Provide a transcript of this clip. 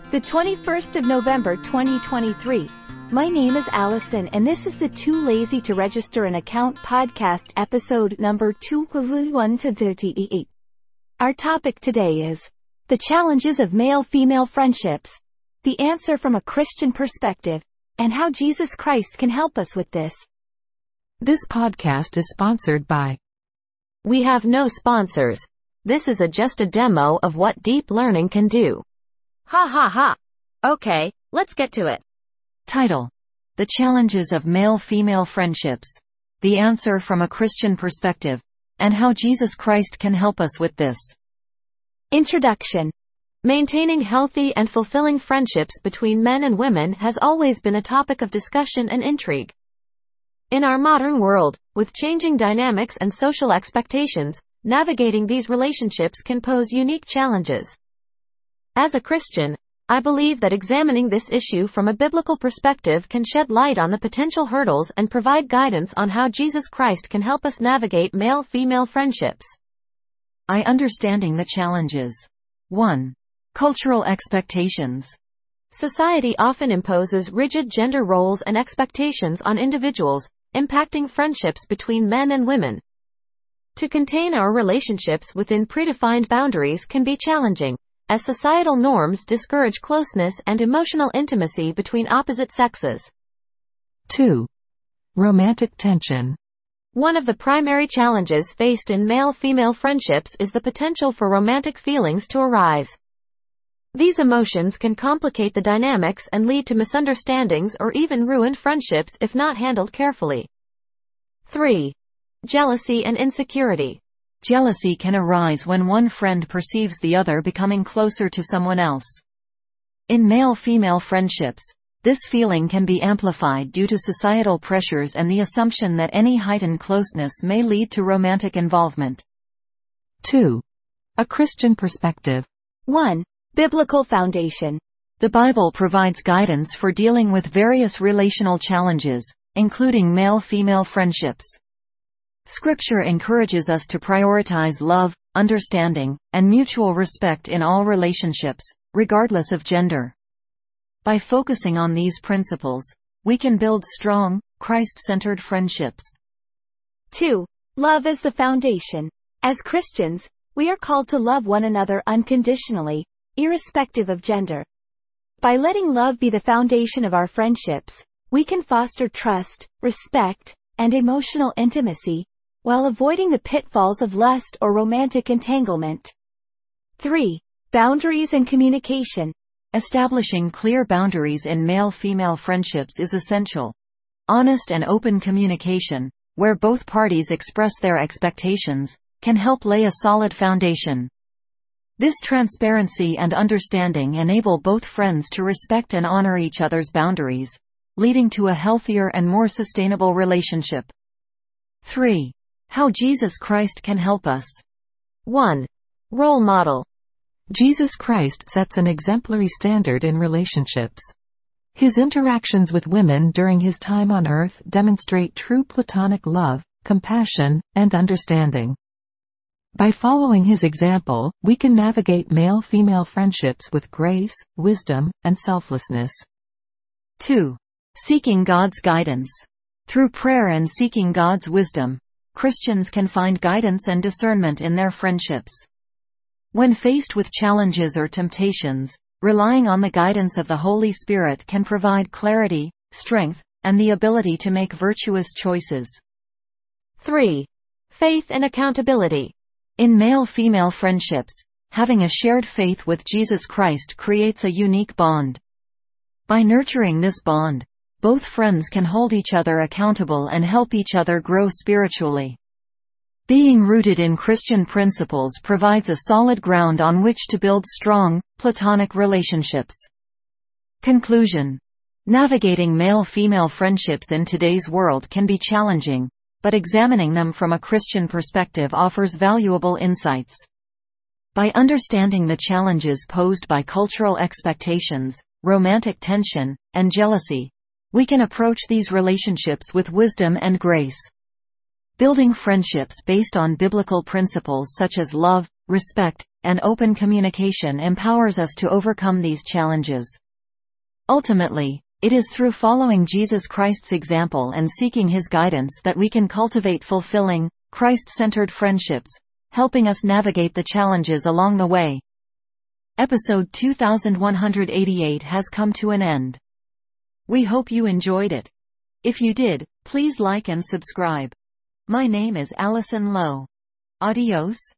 The 21st of November 2023. My name is Allison and this is the Too Lazy to Register an Account podcast episode number 211-38. Our topic today is the challenges of male-female friendships, the answer from a Christian perspective, and how Jesus Christ can help us with this. This podcast is sponsored by. We have no sponsors. This is just a demo of what deep learning can do. Ha ha ha. Okay, let's get to it. Title: The Challenges of Male-Female Friendships, the answer from a Christian perspective, and how Jesus Christ can help us with this. Introduction. Maintaining healthy and fulfilling friendships between men and women has always been a topic of discussion and intrigue. In our modern world, with changing dynamics and social expectations, navigating these relationships can pose unique challenges. As a Christian, I believe that examining this issue from a biblical perspective can shed light on the potential hurdles and provide guidance on how Jesus Christ can help us navigate male-female friendships. Understanding the challenges. 1. Cultural expectations. Society often imposes rigid gender roles and expectations on individuals, impacting friendships between men and women. To contain our relationships within predefined boundaries can be challenging, as societal norms discourage closeness and emotional intimacy between opposite sexes. 2. Romantic tension. One of the primary challenges faced in male-female friendships is the potential for romantic feelings to arise. These emotions can complicate the dynamics and lead to misunderstandings or even ruin friendships if not handled carefully. 3. Jealousy and insecurity. Jealousy can arise when one friend perceives the other becoming closer to someone else. In male-female friendships, this feeling can be amplified due to societal pressures and the assumption that any heightened closeness may lead to romantic involvement. 2. A Christian perspective. 1. Biblical foundation. The Bible provides guidance for dealing with various relational challenges, including male-female friendships. Scripture encourages us to prioritize love, understanding, and mutual respect in all relationships, regardless of gender. By focusing on these principles, we can build strong, Christ-centered friendships. 2. Love as the foundation. As Christians, we are called to love one another unconditionally, irrespective of gender. By letting love be the foundation of our friendships, we can foster trust, respect, and emotional intimacy, while avoiding the pitfalls of lust or romantic entanglement. 3. Boundaries and communication. Establishing clear boundaries in male-female friendships is essential. Honest and open communication, where both parties express their expectations, can help lay a solid foundation. This transparency and understanding enable both friends to respect and honor each other's boundaries, leading to a healthier and more sustainable relationship. 3. How Jesus Christ can help us. 1. Role model. Jesus Christ sets an exemplary standard in relationships. His interactions with women during his time on earth demonstrate true platonic love, compassion, and understanding. By following his example, we can navigate male-female friendships with grace, wisdom, and selflessness. 2. Seeking God's guidance. Through prayer and seeking God's wisdom, Christians can find guidance and discernment in their friendships. When faced with challenges or temptations, relying on the guidance of the Holy Spirit can provide clarity, strength, and the ability to make virtuous choices. 3. Faith and accountability. In male-female friendships, having a shared faith with Jesus Christ creates a unique bond. By nurturing this bond, both friends can hold each other accountable and help each other grow spiritually. Being rooted in Christian principles provides a solid ground on which to build strong, platonic relationships. Conclusion. Navigating male-female friendships in today's world can be challenging, but examining them from a Christian perspective offers valuable insights. By understanding the challenges posed by cultural expectations, romantic tension, and jealousy, we can approach these relationships with wisdom and grace. Building friendships based on biblical principles such as love, respect, and open communication empowers us to overcome these challenges. Ultimately, it is through following Jesus Christ's example and seeking His guidance that we can cultivate fulfilling, Christ-centered friendships, helping us navigate the challenges along the way. Episode 2188 has come to an end. We hope you enjoyed it. If you did, please like and subscribe. My name is Allison Lowe. Adios.